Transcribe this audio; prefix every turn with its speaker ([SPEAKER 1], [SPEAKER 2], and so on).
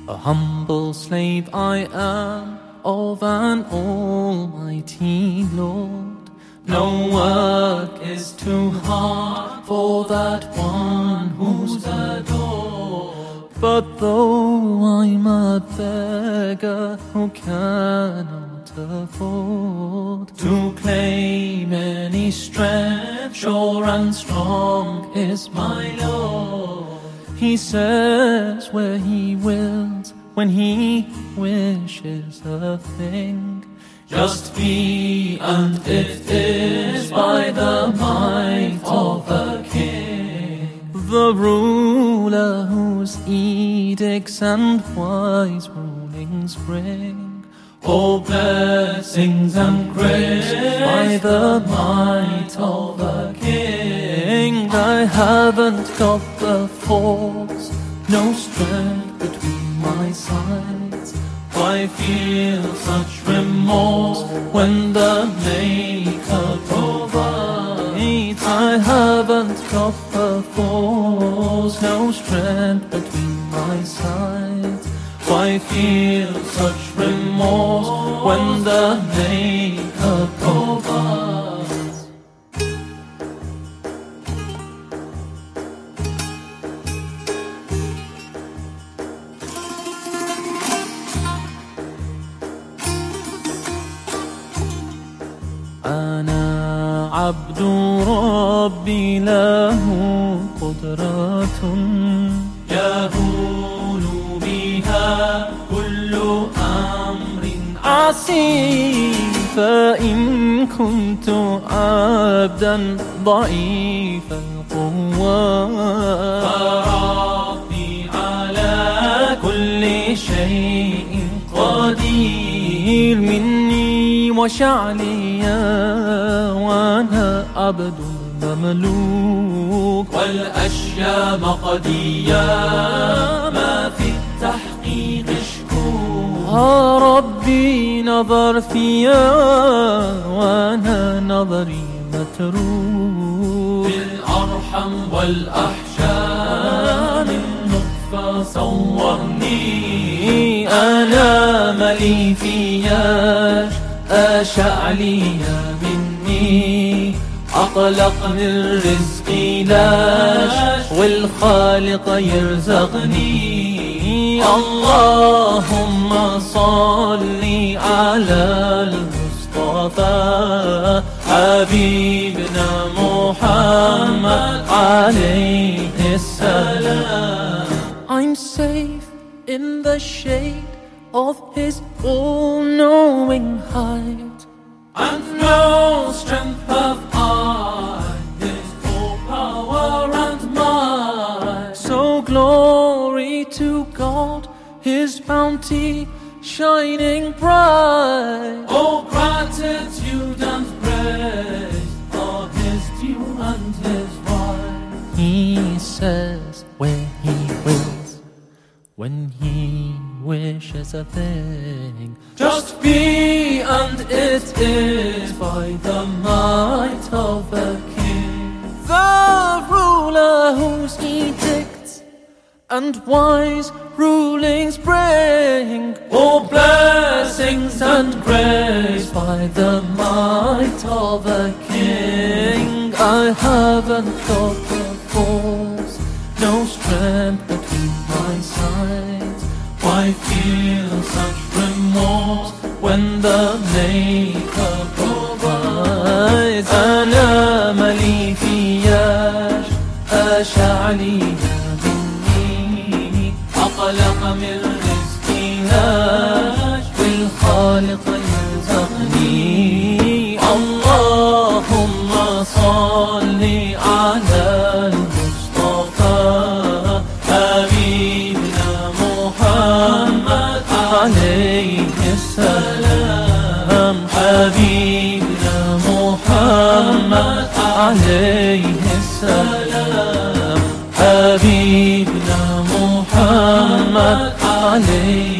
[SPEAKER 1] A humble slave I am of an almighty Lord. No work is too hard for that one who's adored. But though I'm a beggar who cannot afford to claim any strength, sure and strong is my Lord. He says where He wills, when He wishes a thing, just be, and it is by the might of the King. The ruler whose edicts and wise rulings bring all blessings and grace by the might of the King. I haven't got the force, no strength between my sides. Why feel such remorse when the Maker provides? I haven't got the force, no strength between my sides. Why feel such remorse when the Maker provides? أنا عبد ربي له قدرة يهول بها كل أمر عسير. فإن كنت عبدا ضعيف القوة فربي على كل شيء قدير. مني وشعلي وأنا عبد مملوك، والأشياء مقدية ما في التحقيق شكوك. ربي نظر فيا وأنا نظري متروك. بالأرحم والأحشاء من نطفة صورني. أنا ملي فياش أشعلي مني. أقلقني الرزق لاش والخالق يرزقني. اللهم صل على المصطفى حبيبنا محمد عليه السلام. I'm safe in the shade of His all-knowing height, and no strength have I, His all power and might. So glory to God, His bounty shining bright. Oh, gratitude and praise are His due and His right. He says where He wills, when He wishes a thing, just be, and it is by the might of the King. The ruler whose edicts and wise rulings bring all blessings and grace by the might of the King. I haven't got the force, no strength between my sides. Why feel such remorse when the Maker provides? أنا ملي فياش أشعلي مني. أقلق من رزقي لاش والخالق يرزقني. اللهم صل على المصطفى حبيبنا محمد عليه السلام. حبيبنا محمد عليه السلام. حبيبنا محمد عليه